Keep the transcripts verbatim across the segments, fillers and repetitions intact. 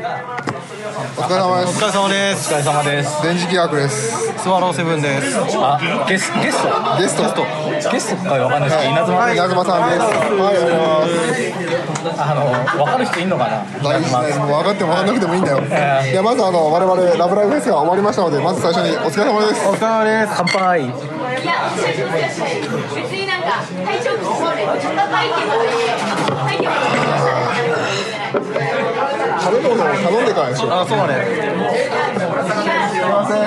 お疲れ様です。 お疲れ様です。 お疲れ様です。 電磁気学です。 スワローセブンです。 あ、ゲスゲストゲストゲストかわかんないですけど、稲妻はい、稲妻さんです。はい、ありがとうございます。 あのわかる人いんのかな。 大事です。もう分かっても分かんなくてもいいんだよ。いや、まずあの我々ラブライブフェスが終わりましたので、まず最初にお疲れ様です。 お疲れ様です。 乾杯。 いや、別になんか体調不良でちょっと体験まで体験まで食べ物を頼んでからでしょ。 あ、そうだね。 すいません。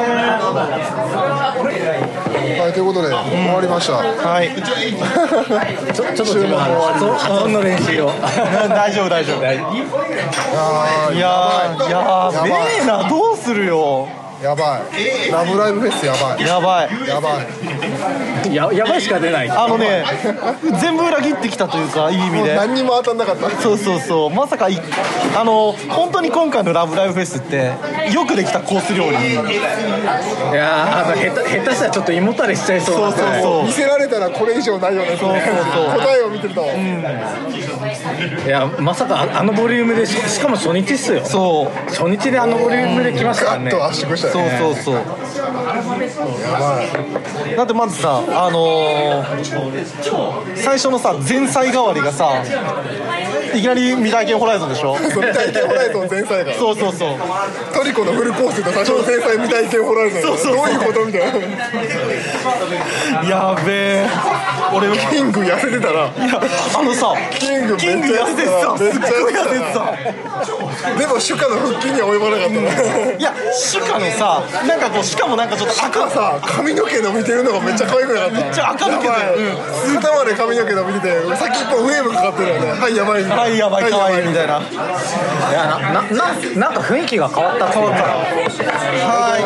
はい、ということで、終わりました。 はい。 ちょちょっと自分発音発音の練習を。 大丈夫大丈夫。いやー、いやー、やべえな、どうするよ。 やばい。ラブライブフェスやばい。 やばい。 やばい。 ややばいしか出ない。 あのね、全部裏切ってきたというか、いい意味で。 もう何にも当たんなかった。 そうそうそう、まさかいあの本当に今回のラブライブフェスってよくできたコース料理。 いやー、あの下手下手したらちょっと胃もたれしちゃいそうな。 そうそうそう。 見せられたらこれ以上ないよね。 そうそうそう答えを見てると。 いや、まさかあのボリュームで し, しかも初日っすよ。 そう初日であのボリュームで来ましたからね。 ガッと圧縮したそうよね。 そうそう。 やばい。 だってまずさ、あのー、最初のさ前菜代わりがさ、いきなり未体験ホライゾンでしょ。 未体験ホライゾン前菜が。 そうそうそう。 トリコのフルコースと最初の前菜未体験ホライゾン。 そうそうそうどういうことみたいな。 やべえ。俺キング痩せてたら。 いや、あのさ、 キングキング痩せてさ、すっごい痩せてさ。 でもシュカの腹筋には及ばなかったな。 いや、シュカのさ、なんかこう、しかもなんかちょっと赤さ、髪の毛伸びてるのがめっちゃ可愛くなかった。めっちゃ赤抜けてる。 肩まで髪の毛伸びてて、先っぽウェーブかかってるよね。はい、やばい。 はい、やばい、可愛いみたいな。 いや、ななななんか雰囲気が変わった変わった。 はい。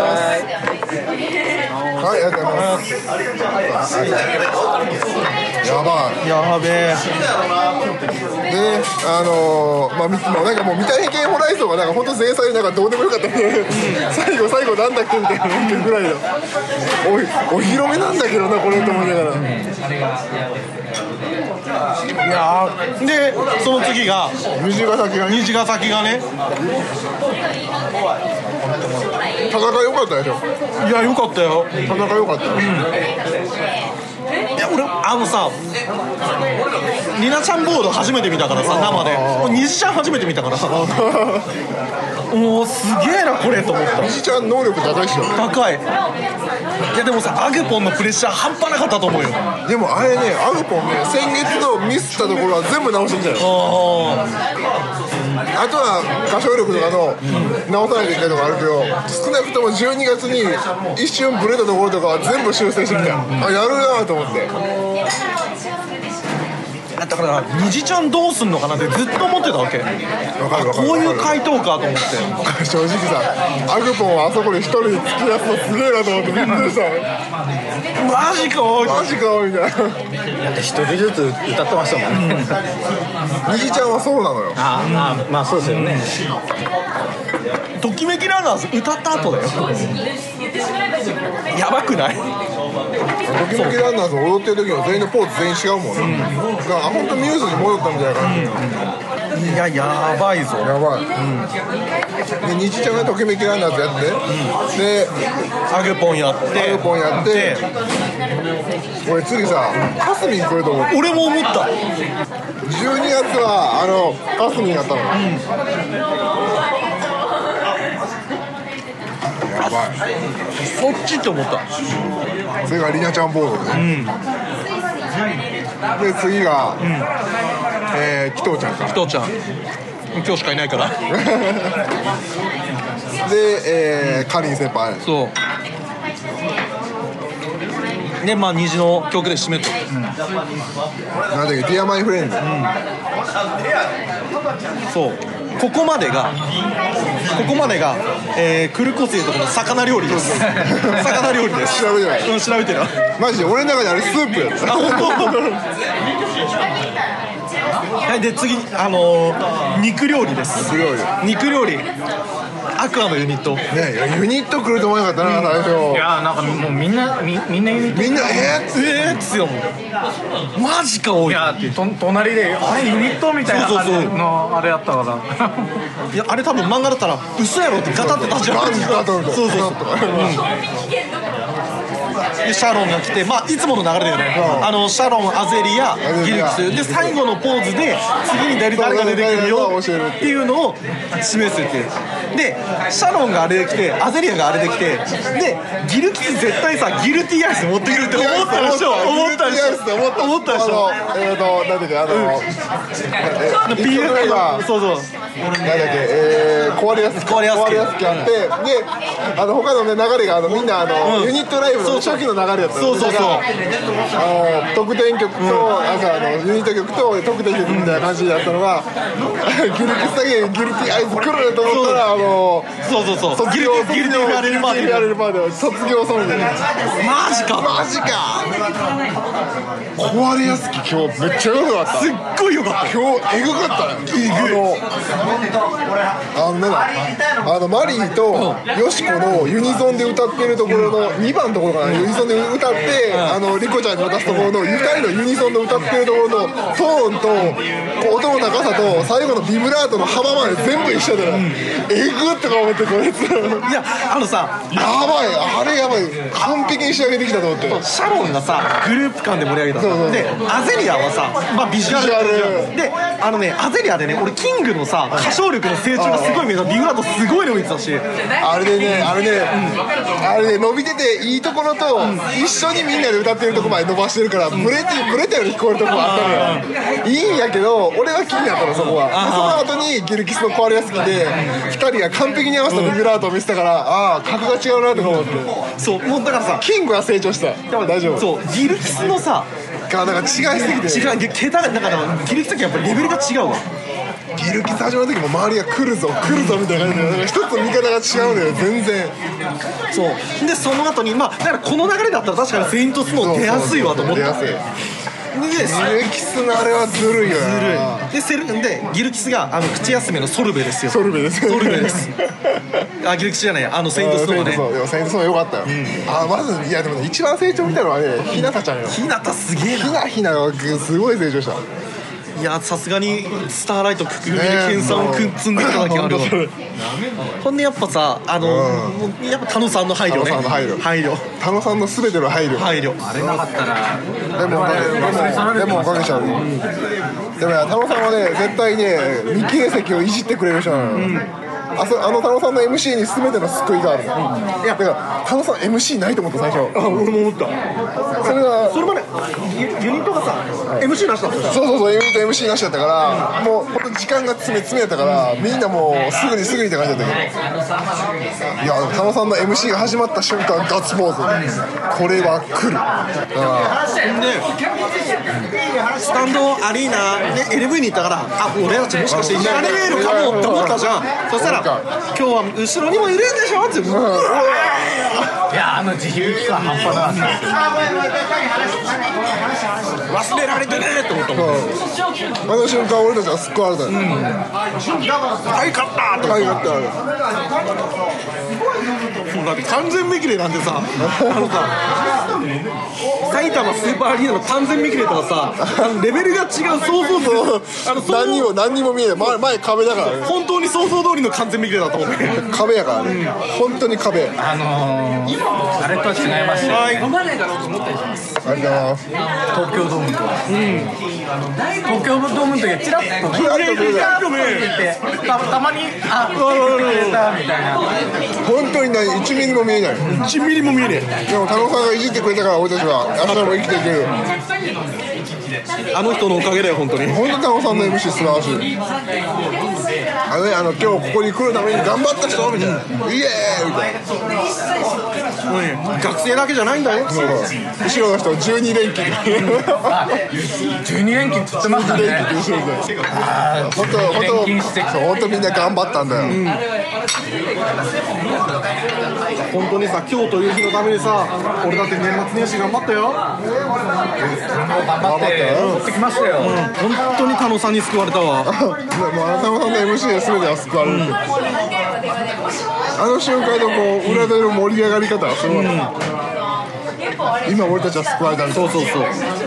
はい、ありがとうございます。やばい。 やべえ。 で、あのー、まあ、みまあ、なんかもう未体験ホライゾンがなんか本当前菜でなんかどうでもよかったんで、最後最後なんだっけみたいなぐらいのおお披露目なんだけどなこれと思いながら。 いやー、でその次が虹ヶ崎がね、 虹ヶ崎がね、 戦い良かったでしょ。 いや良かったよ。 戦い良かった。 いや俺あのさ、リナちゃんボード初めて見たからさ、生で。虹ちゃん初めて見たからさ、もうすげえなこれと思った。 虹ちゃん能力高いっしょ。 高い。いやでもさ、アグポンのプレッシャー半端なかったと思うよ。 でもあれね、アグポンね、先月のミスったところは全部直してきたよ。 ああとは歌唱力とかの直さないといけないところあるけど、少なくともじゅうにがつに一瞬ブレたところとかは全部修正してきた。あ、やるなと思って。 だから虹ちゃんどうすんのかなってずっと思ってたわけ。 わかるわかる。 こういう回答かと思って。 正直さ、アグポンはあそこで一人で突き出すのすげえなと思ってびっくりした。 マジかおい。 マジかみたいな。 一人ずつ歌ってましたもんね。 虹ちゃんはそうなのよ。 ああ、まあそうですよね。 ときめきランナーズ歌った後だよ。やばくない？ ときめきランナーズ踊ってる時の全員のポーズ全員違うもんね。だから本当ミューズに戻ったみたいな感じ。 いや、やばいぞ。 やばい。で、虹ちゃんがときめきランナーズやって、で、 アグポンやって、 アグポンやって、俺次さ、カスミン来ると思って。 俺も思った。 じゅうにがつはあのカスミンやったの。やばい。 そっちって思った。 それがリナちゃんボードで、ね、で次が、うん、えー、紀藤ちゃんか。 紀藤ちゃん今日しかいないからで、えー、かりん先輩。 そうで、まあ虹の曲で締めと、うん、なんだっけ、ディアマイフレンド、うん、 そうここまでがここまでが、えー、クルコスいうところの魚料理です。魚料理です。 調べてない。 うん、調べてない。 マジで俺の中であれスープやった。 あ、本当。 はい、で次あのー、肉料理です。 肉料理肉料理アクアのユニットね、ユニット来ると思わなかったな、最初。 いやなんかもうみんなみみんなユニットみんなえー、 えーっつよ、もうマジか多い。 いやと隣であれユニットみたいな感じのあれやったからいやあれ多分漫画だったら嘘やろってガタって立ち上がる。 ガタッとそうそうそう、でシャロンが来て、まあいつもの流れだよね、あのシャロン、アゼリア、ギルキスで最後のポーズで次に誰誰が出てくるよっていうのを示すっていう。でシャロンがあれで来て、アゼリアがあれで来て、でギルキス絶対さギルティアイス持ってくるって思ったでしょ。思ったでしょ。思った思ったでしょ。 えーとなんだっけ、あのピーエス がそうそうなんだっけ、えー、壊れやす壊れやすき壊れやすきあって、であの他のね流れがあのみんなあの、 うん、 ユニットライブの初期の流れだったの。 そうそうそう、 あの特典曲と、うん、あのユニット曲と特典曲みたいな感じだったのが、ギルキスだけギルティアイス来ると思ったら、あのそうそうそう、 ギルティギルティファレルパーティー、 ギルティファレルパーティー卒業ソングでマジかマジか壊れやすき今日めっちゃ良かった。 すっごい良かった。 今日エグかったね。あのあのなんだあのマリーとヨシコのユニゾンで歌ってるところのにばんのところかな、ユニゾンで歌って、あのリコちゃんに渡すところのふたりのユニゾンで歌ってるところのトーンとこう音の高さと最後のビブラートの幅まで全部一緒で、ね、えぐってか思ってこれいやあのさやばい、あれやばい、完璧に仕上げてきたと思って。 シャロンがさグループ間で盛り上げた。そうそうそう、でアゼリアはさ、まあ、ビジュアルで、あのねアゼリアでね俺キングのさ歌唱力の成長がすごい見えた。ビブラートすごいの見てたし、 あれでねあれね、うん、あれね伸びてていいところと、うん、一緒にみんなで歌ってるとこまで伸ばしてるから、ブレてブレたように聞こえるとこがあったのよ。いいんやけど俺は気になったのそこは。でその後にギルキスの壊れやすきでふたりが完璧に合わせたビブラートを見せたから、ああ格が違うなとか思って、 そうもうだからさキングは成長した。大丈夫。 そうギルキスのさがなんか違いすぎて違う桁がだからギルキスやっぱレベルが違うわ。 ギルキス始まる時も周りが来るぞ来るぞみたいな感じで、一つの見方が違うのよ全然。 そうでその後にまあだからこの流れだったら確かにセイントスノー出やすいわと思って。 出やすい。ギルキスのあれはずるいよな。 ずるい。でセルでギルキスがあの口休めのソルベですよ。 ソルベですソルベですあギルキスじゃないあのセイントスノーがね。 セイントスノーよかったよ、うん、あまずいやでも、ね、一番成長見たのはねひなたちゃんよ。 ひなたすげえな。 ひなひながすごい成長した。 いやさすがにスターライトくくるみで研鑽を積んできただけあるわ。ほんでやっぱさあの、うん、やっぱ田野さんの配慮ね。 田野さんの配慮配慮田野さんの全ての配慮配慮。 あれなかったらでもでもでもおかげちゃう、うん、でも田野さんはね絶対ね未経席をいじってくれる人なのよ、うんあ, そあの田野さんの エムシー に全ての救いがあるの、うん、いやだから田野さん エムシー ないと思った最初。 あ俺も思った。 それがそれまでユニットがさ、はい、エムシー なしだった。 そうそうそうユニット エムシー なしだったから、うん、もう本当時間が詰め詰めやったから、うん、みんなもうすぐにすぐにって感じだったけど、いや田野さんの エムシー が始まった瞬間ガッツポーズ、これは来る。 でスタンドアリーナ、ね、エルブイ に行ったからあ俺たちもしかして行かれるかもって思ったじゃん。そしたら今日は後ろにもいるんでしょって、うん、 いやあの自由期間半端なかったです忘れられてねって思ったもん。 あの瞬間俺たちはすっごいあれだよ、うん、 はい勝ったってはい勝ったもうだって完全見切れなんてさあのさ埼玉スーパーアリーナの完全見切れとかさレベルが違う想像とあの何にも何にも見えない 前, 前壁だからね。 本当に想像通りの完全見切れだと思うね。 壁やからね、うん、本当に壁。 あのー、あれとは違いました、ね、 はい飲まないだろうと思ったりします。 ありがとうございます。 東京ドームとは、うん、東京ドームの時はチラッとチラッと見てたたまにあ来てくれたみたいな。 本当にねいちミリも見えない。 いちミリも見えない。 でも田野さんがいじってくれたから俺たちは明日も生きていける。 あの人のおかげだよ本当に。 本当に田野さんの エムシー 素晴らしい。 あのね、あの今日ここに来るために頑張った人みたいな、イエーイみたいな。 もうね、学生だけじゃないんだよ。 後ろの人じゅうに連勤じゅうに連勤って言ってましたね。 連勤後ろで本当本当本当みんな頑張ったんだよ、うん、 本当にさ、今日という日のためにさ、俺だって年末年始頑張ったよ。 頑張って持ってきましたよ、うん、 本当に田野さんに救われたわ。 もうあの田野さんの エムシー で全ては救われる、うん、あの瞬間のこう裏での盛り上がり方はすごい、うん、今俺たちは救われたみたいな。そうそうそう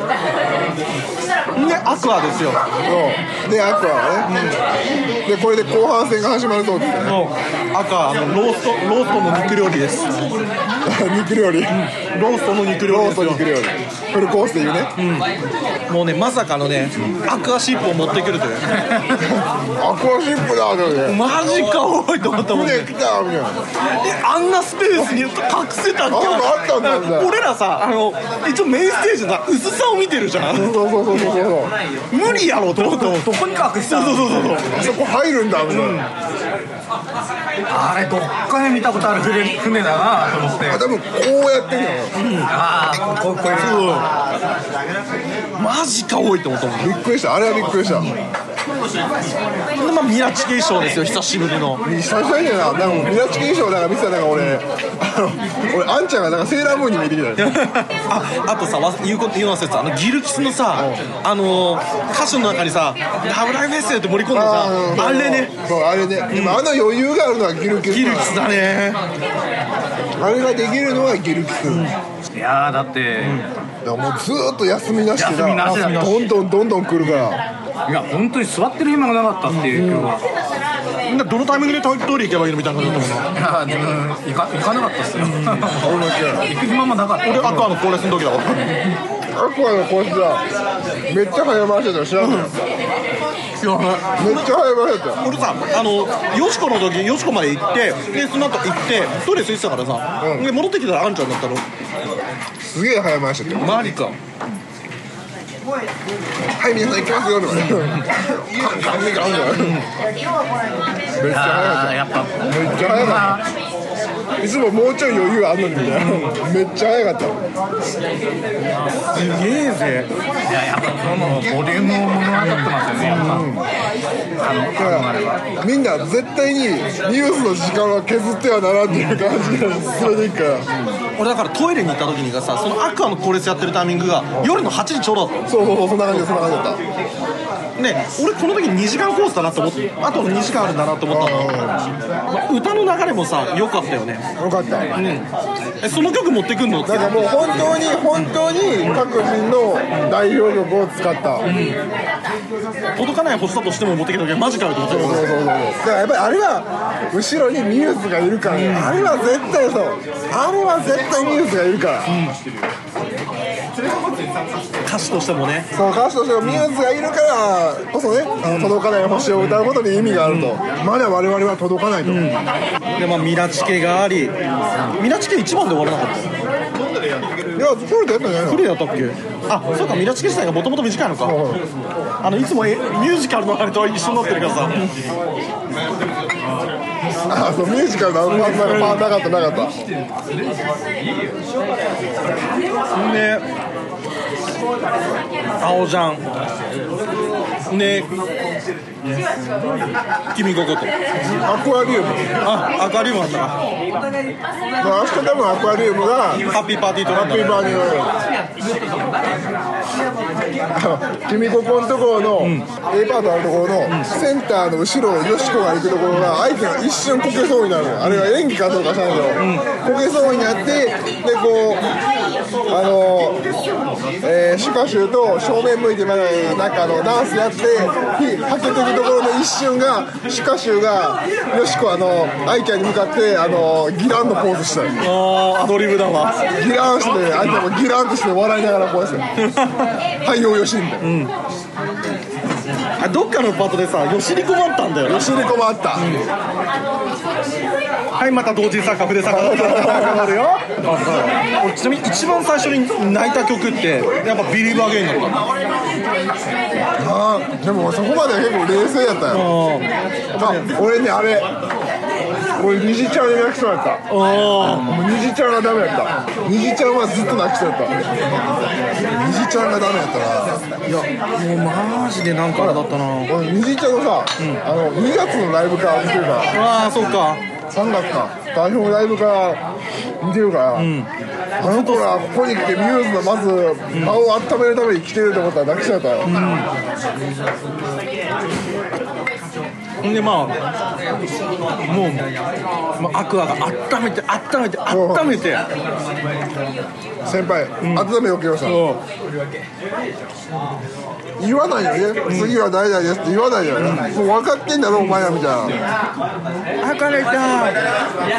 で、アクアですよ。 そうで、アクアはね、うん、で、これで後半戦が始まるそうですね。 アクア、あのロースト、ローストの肉料理です。 肉料理、うん、 ローストの肉料理ですよ。 ロースト肉料理フルコースで言うね、 うん、もうね、まさかのね、アクアシップを持ってくるというアクアシップだってね、 マジか多いと思ったもんね。 船来たみたいな。 え、あんなスペースに隠せたっけ。 ああったんだんだ。 俺らさ、あの一応メインステージでさ、薄さを見てるじゃん。 そうそうそうそうそう、 無理やろうと思ったもん。 どこに隠した。 そうそうそうそう、 あそこ入るんだみたいな、うん、 あれどっかで見たことある 船, 船だなと思って。 あ、多分こうやってんのよ、 うん、ああ、こうこういうマジか多いと思ったもん。 びっくりした、あれはびっくりした。 で、まあ、ミラチケ衣装ですよ、久しぶりの。 久々にやな、なんかミラチケ衣装なんか見てた。なんか俺、あの俺あんちゃんがなんかセーラームーンに見えてきたあ, あとさ、言うこと言うの説、あのギルキスのさ、あの歌詞の中にさ「ラブライブフェス」って盛り込んでさ、あ, あれね、 そうあれね、うん、でもあの余裕があるのはギルキス。 ギルキスだね。 あれができるのはギルキス、うん、 いやーだって、 うん、もうずーっと休みなしでな、 休みなしどんどんどんどん来るから。 いや本当に座ってる暇がなかったっていう、今日は。 みんなどのタイミングでトイレ行けばいいのみたいな感じだったもんな。 いや自分行か行かなかったっすよ。行く暇もなかった。 俺アクアのコーレスの時だわ。 アクアのコースだ、めっちゃ早回してたの知らんの、うん、めっちゃ早回してた。 俺さ、あのよしこの時よしこまで行って、でその後行ってトイレ空いてたからさ、うん、で戻ってきたらあんちゃんだったの。 すげえ早回してた。 マジか。 はい、皆さん行きますよとかね。ガンガンガンガン。めっちゃ早い。やっぱめっちゃ早かった。いつももうちょい余裕あんのにみたいな。めっちゃ早かった。 すげえぜ。 いや、やっぱこのボリュームを物語ってますよね。やっぱ。うん、あのだからみんな絶対にニュースの時間は削ってはならんっていう感じで進めていくから。 俺だからトイレに行った時にがさ、そのアクアのコーレスやってるタイミングが夜のはちじちょうどだった。 そうそうそう、そんな感じでそんな感じだったね。俺この時にじかんコースだなと思って、あとにじかんあるんだなと思ったの。まあ、歌の流れもさ良かったよね。 良かった、うん、 えその曲持ってくんのって。 なんかもう本当に本当に各人の代表曲を使った、うん、 届かない星だとしても持ってきた時マジかよと思って。 そうそうそうそう。だからやっぱりあれは後ろにミューズがいるから、ね、うん、あれは絶対そう、あれは絶対ミューズがいるから、うん、 歌詞としてもね。 そう、歌詞としてもミューズがいるからこそね、うん、届かない星を歌うことに意味があると、うん、まだ我々は届かないと、うん、 で、まあ、ミラチケがあり、ミラチケいちばんで終わらなかった。 いや、フルでやったんじゃないの。 フルでやったっけ。あ、そうか、ミラチケ自体がもともと短いのか、うん、あのいつもミュージカルのあれと一緒になってるからさあ、そう、ミュージカルのあのパーなかったなかったで、青じゃんね、君こことアクアリウム、 あ、アクアリウムだったか。 まあ、あそこ多分アクアリウムがハッピーパーティートランだ、 ハッピーパーティートラン君ここのところの、うん、A パートあるところの、うん、センターの後ろをよしこが行くところが相手が一瞬こけそうになるの、うん、あれは演技かどうかしたんだけど、うん、こけそうになって、でこうあの、えー、シュカシュと正面向いてまでなんかあのダンスやってはけてるところの一瞬がシュカシュがよしこあのアイキャンに向かってあのギランのポーズしたり、 あアドリブだわ。 ギランして相手もギランとして笑いながらこうですよはいよよしみたいな、うん、 あどっかのパートでさよしりこもあったんだよ。 よしりこもあった、うん、 はい、また同時作家筆作家がるよ俺ちなみに一番最初に泣いた曲ってやっぱビリーバーゲインだった。 あーでもそこまで結構冷静やったよ。あ俺ねあれ俺虹ちゃんで泣きそうやった。もう虹ちゃんがダメやった。虹ちゃんはずっと泣きそうやった。虹ちゃんがダメやったな。 いやもうマジでなんかあれだったな。 俺虹ちゃんのさ、あのにがつのライブから見てるから。 ああそうか。 さんがつか代表ライブから見てるから、あの子らここに来てミューズのまず場を温めるために来てると思ったら泣きそうやったよ。 ほんでまあもう、もうアクアが温めて温めて温めて先輩、温めよけよさ、言わないよね、次は誰々ですって言わないよね、もう分かってんだろお前らみたいな。 あかれたね、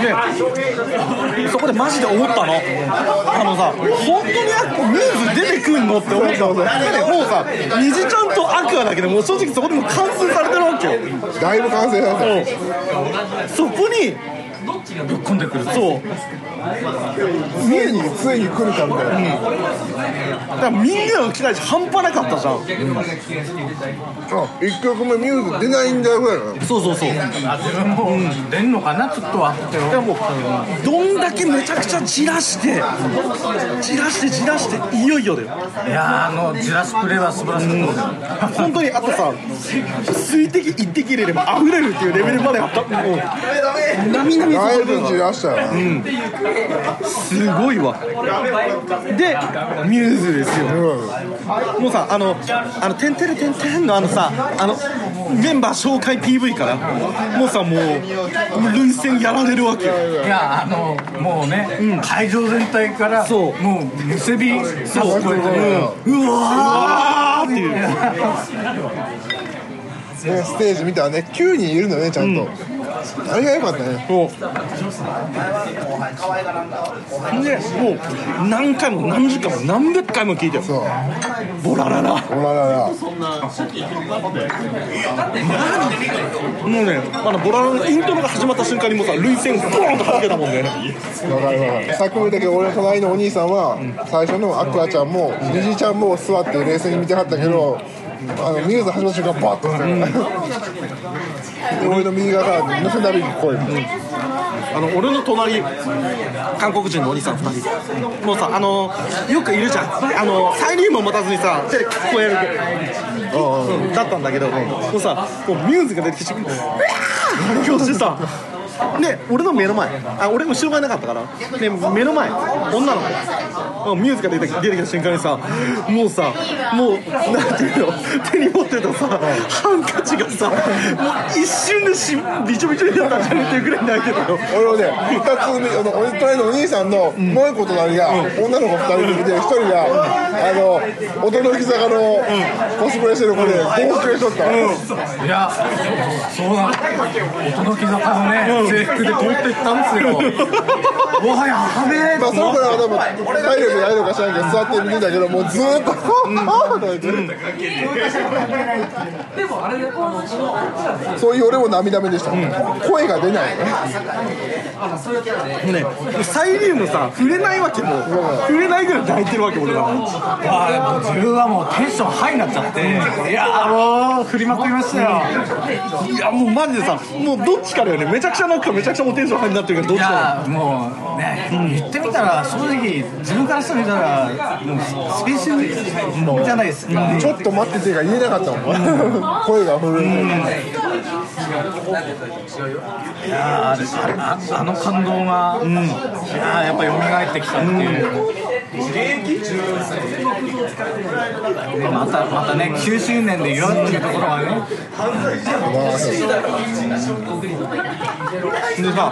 そこでマジで思ったの、あのさ本当にミューズ出てくんのって思ったの。だってもうさ虹ちゃんとアクアだけでもう正直そこでも完成されてるわけよ。 だいぶ完成されてる。 そこにぶっ込んでくる。 そうついについに来るかみたいな、うん、 だからみんなの期待値半端なかったじゃん、うん、 あいっきょくめミューズ出ないんだよぐらいな。 そうそうそう、 自分も、うん、出んのかなちょっとはってでもどんだけめちゃくちゃじらしてじらしてじらしていよいよだよ。 いやあのじらすプレーは素晴らしかった、うん、 本当にあとさ水滴一滴入れれば溢れるっていうレベルまであった。もうなみなみだいぶじらしたよ、 うん、すごいわ。でミューズですよ、うん、もうさあのあのてんてれてんてんのあのさあのメンバー紹介 ピーブイ からもうさもう涙腺やられるわけよ。 いやあのもうね、うん、会場全体からそうもうむせびそうそう、うん、うわーっていうね、ステージ見たらねきゅうにんいるのねちゃんと、うん、あれが良かったね。 そうでもう何回も何十回も何百回も聞いてよ。そうボラララボラララもうねあのボラララのイントロが始まった瞬間にもうさ涙腺ボーンとはじけたもんね。 わかるわかる。さっきも言ったけど俺の隣のお兄さんは、うん、最初のアクアちゃんも虹ちゃんも座って冷静に見てはったけど、うんあのミューズ始まった瞬間バッとしてる、うん、で俺の右側からのせなびき声、うん、あの俺の隣韓国人のお兄さんふたりもうさあのよくいるじゃんあのサイリウムを持たずにさ手で聞こえる、うん、だったんだけど、うん、もうさもうミューズが出てきてうわーってしてさで俺の目の前あ俺後ろがいなかったからで目の前女の子ミューズが出て, 出てきた瞬間にさもうさもうなんていうの手に持ってたさハンカチがさもう一瞬でしびちょびちょになったんじゃねっていうぐらい泣いてたよ。 俺はねふたつ俺隣のお兄さんのもう一個隣が、うん、女の子ふたりで見てひとりが、うん、あの驚き坂のコスプレしてる子で号泣しとった、うん、 いやそうなん驚き坂のね、うん制服で通っていったんですよもはやはめー、 まあ、その子らは多分体力ないのか知らんけど座って見てたけどもうずーっとそういう俺も涙目でした、うん、声が出ないよねねサイリウムさ触れないわけもう触れないぐらい泣いてるわけ俺は。 あ自分はもうテンションハイになっちゃっていやもう振りまくりましたよ。 いやもうマジでさもうどっちかだよね。めちゃくちゃなんかめちゃくちゃもうテンションハイになってるけどどっちか。 いやもうね、うん、言ってみたら正直自分からしてみたらもう青春じゃないですか、 うん、ちょっと待っててが言えなかったもん、うん、声が震えて、うん、 いやあ, あ, あの感動が、うん、いややっぱ蘇ってきたっていう、うん、またまたねきゅうしゅうねんで祝うっていうところがねでさ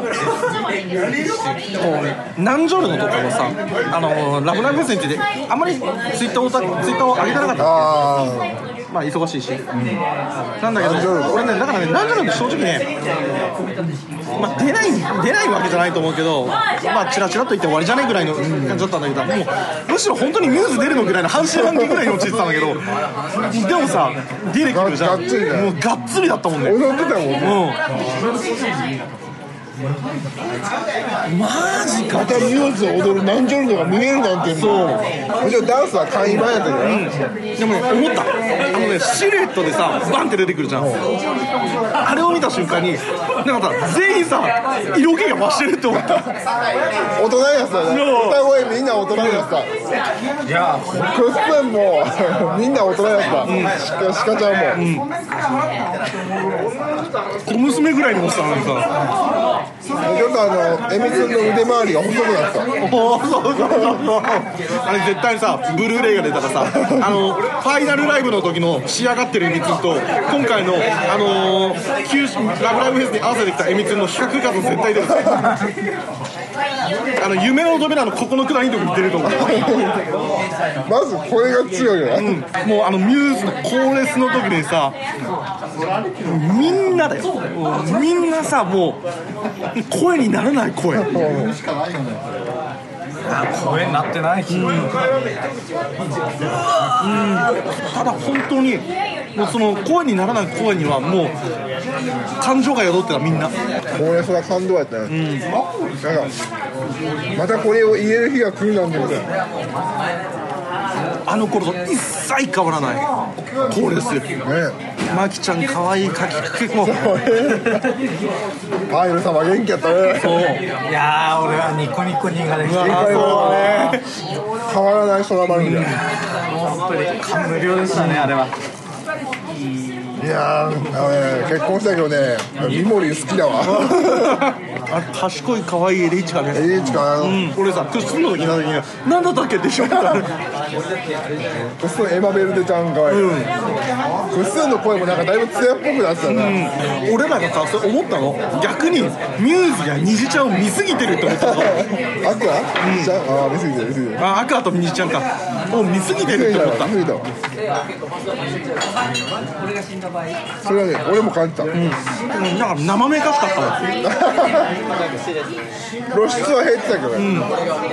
何ジョルのところさあのラブライブ戦ってあんまりツイッターをツイッターを上げてなかったあまあ忙しいし、うん、なんだけど俺ねだからね何ジョルって正直ねまあ出ない出ないわけじゃないと思うけどまあチラチラと言って終わりじゃないぐらいの感じだったんだけどもうむしろ本当にミューズ出るのぐらいの半信半疑ぐらいに落ちてたんだけどでもさ出てきるじゃんもうがっつりだったもんね。 踊ってたもんね、 うんマジか。 またミューズを踊るナンジョルノが見えるなんて。そうもちろんダンスは簡易版やったけど、うん、 でもね思った、あのねシルエットでさバンって出てくるじゃん。あれを見た瞬間になんかさ全員さ色気が増してるって思った。 大人やつだね。歌声みんな大人やつだ。 いやクッスンもみんな大人やつだ、うん、シカ、シカちゃんも、うん、 小娘ぐらいに持ってたのにさ、 ちょっとあのエミツンの腕周りが細くなった。 おそうそうそうそうあれ絶対にさブルーレイが出たらさあのファイナルライブの時の仕上がってるエミツンと今回のあのー、九州ラブライブフェスに合わせてきたエミツンの比較画像絶対出るあの夢の扉のここのくらいのとこに出ると思うまずこれが強いよね、 うん、もうあのミューズのコーレスの時にさみんなだよ、みんなさもう声にならない声、うん、 声になってないし、うんうん、 ただ本当にもうその声にならない声にはもう感情が宿ってたみんな。 これそれは感動やったね、うん、なんかまたこれを言える日が来るなんてことあの頃と一切変わらないコーレス、ね、マキちゃん可愛いかきかけもパイル様元気やったね。 そういやー俺はニコニコ人ができてそうね変わらない空丸みたいな、 本当に感無量でしたねあれは。 いやー、あのね、結婚したけどね、ミモリ好きだわあ賢い可愛いエリーチかね。 エリーチかな、うん、 俺さクッスンの時に何だったっけってしょクッスンエマベルデちゃん可愛い、うん、クッスンの声もなんかだいぶ艶っぽくなってたね、 うん、俺らがさそれ思ったの逆にミューズや虹ちゃんを見すぎてるって思ったのアクア、 うん、ああ見すぎてる見すぎてるあアクアと虹ちゃんかもう見すぎてるって思った。 見すぎたわそれはね俺も感じた、うん、なんか生めかしかったわ露出は減ってたけど、うん、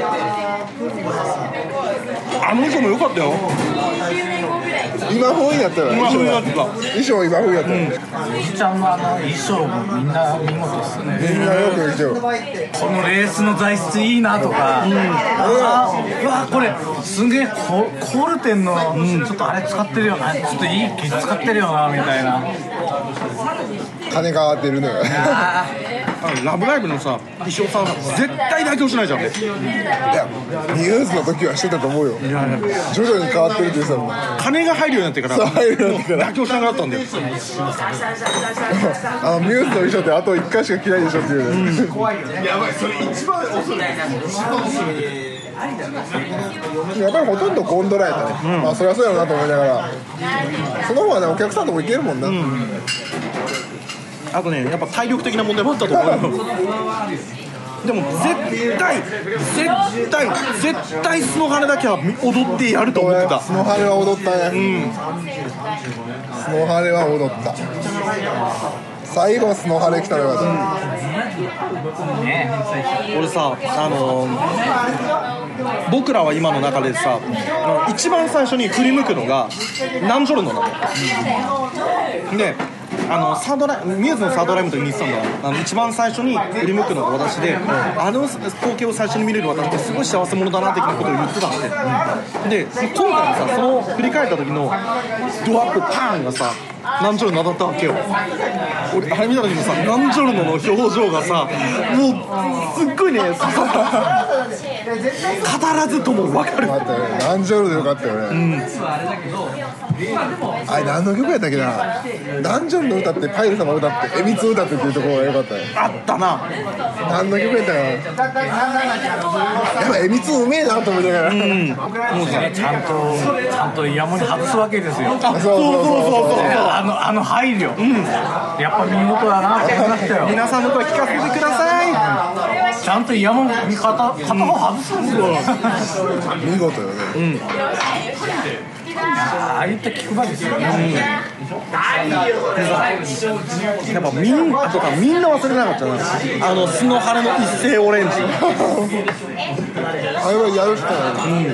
あの人も良かったよ。 今風になったよ。 今風になってた。 衣装今風になったよ。 おじちゃんのあの衣装もみんな見事っすね。 みんなよくできてる。 このレースの材質いいなとか、うん、あうわこれすげえコ, コールテンの、うん、ちょっとあれ使ってるよな、ちょっといい生地使ってるよなみたいな。 金が当てるのよ。 ラブライブのさ衣装さん絶対妥協しないじゃん。いやニュースの時はしてたと思うよ。いや徐々に変わってるって言ってたもん。 金が入るようになってから入るようになってから妥協しなくなったんだよあのミュースの衣装ってあといっかいしか着ないでしょっていう、ね、うん、怖いよね。やばいそれ一番恐れないやっぱりほとんどゴンドラやったね、うん、まあそりゃそうやろうなと思いながらその方がねお客さんとも行けるもんな、うん、 あとねやっぱ体力的な問題もあったと思うよでも絶対絶対絶対スノハレだけは踊ってやると思ってた。 スノハレは踊ったね、うん、スノハレは踊った。最後スノハレ来たらよかった、 うん、俺さあのー、僕らは今の中でさ一番最初に振り向くのがナンジョルノなのであのサードライミューズのサードライブの時に言ってたんだ。あの一番最初に振り向くのが私で、あの光景を最初に見れる私ってすごい幸せ者だな的なことを言ってたんで、で今回もさその振り返った時のドアップパーンがさナンジョルノだったわけよ。俺あれ見た時もさナンジョルノの表情がさもうすっごいね刺さった語らずとも分かる。 ナンジョルノよかったよね、うん、あれ何の曲やったっけな。ナンジョルノ歌ってパイル様歌ってエビツ歌ってっていうところがよかったね。 あったな。 何の曲やったかな。やっぱエビツうめえなと思いながら、うん、 もうねちゃんとちゃんとイヤモニ外すわけですよ。 あそうそうそうそうそう、 あのあの配慮、うん、やっぱ見事だなって思いましたよ。 皆さんの声聞かせてください、 うん、ちゃんとイヤモン片片方外すんですよ、うん、 見事よね、うん、 ああいった気配りですよね、うん、やっぱみんなとかみんな忘れなかったなあのスノハレの一斉オレンジあれはやるしかない、うん、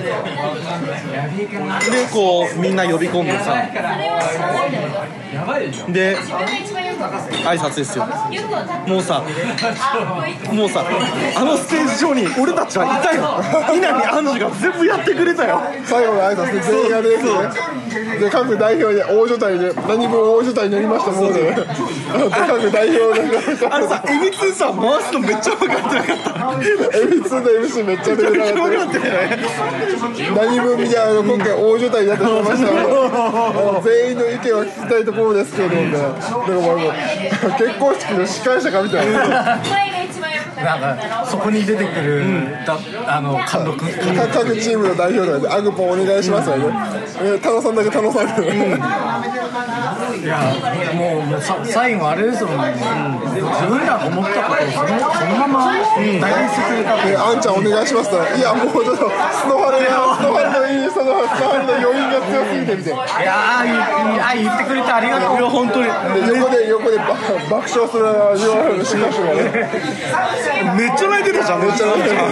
でこうみんな呼び込んでさで挨拶ですよ。もうさもうさあのステージ上に俺たちはいたよ。南杏樹が全部やってくれたよ。 最後の挨拶で全員がですね、で各代表で大所帯で何分大所帯になりましたもんで、各代表であのさエビツーさ回すのめっちゃ分かってなかった。 エビツーの エムシー めっちゃ出てなかった何分みたいな今回大所帯になってしまいましたので、全員の意見を聞きたいところですけどね。だからもう結婚式の司会者かみたいな。 なんかそこに出てくる、うん、だあの監督各チームの代表とかでアグポンお願いしますよね、うん、田野さんだけ田野さんで、うん、 いやもう、もうさ最後あれですもんね、うん、自分らが思ったことをその、そのまま代弁してくれたって、 うん、あんちゃんお願いしますと、いやもうちょっとスノハルがスノハルのいいそのスノハルの余韻が強すぎてみたいな、 いやーいや言ってくれてありがとう。本当にで横で横で爆笑するヨハルの司会者がねめっちゃ泣いてたじゃん。めっちゃ泣いてた。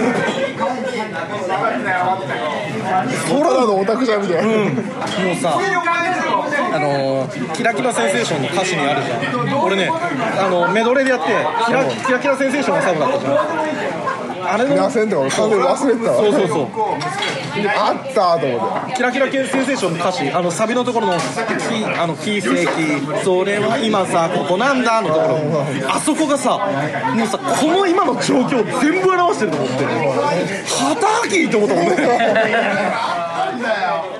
ただのオタクじゃんみたいな、うん、もうさあのー、キラキラセンセーションの歌詞にあるじゃん。俺ねあのメドレーでやってキラキラキラセンセーションが最後だったじゃん。あれのキラセンとか俺完全に忘れてたわ。 そうそうそうあったと思ってキラキラセンセーションの歌詞、あのサビのところのキあのキーセーキそれは今さここなんだのところ、あそこがさもうさこの今の状況を全部表してると思って、はたきと思ったもんね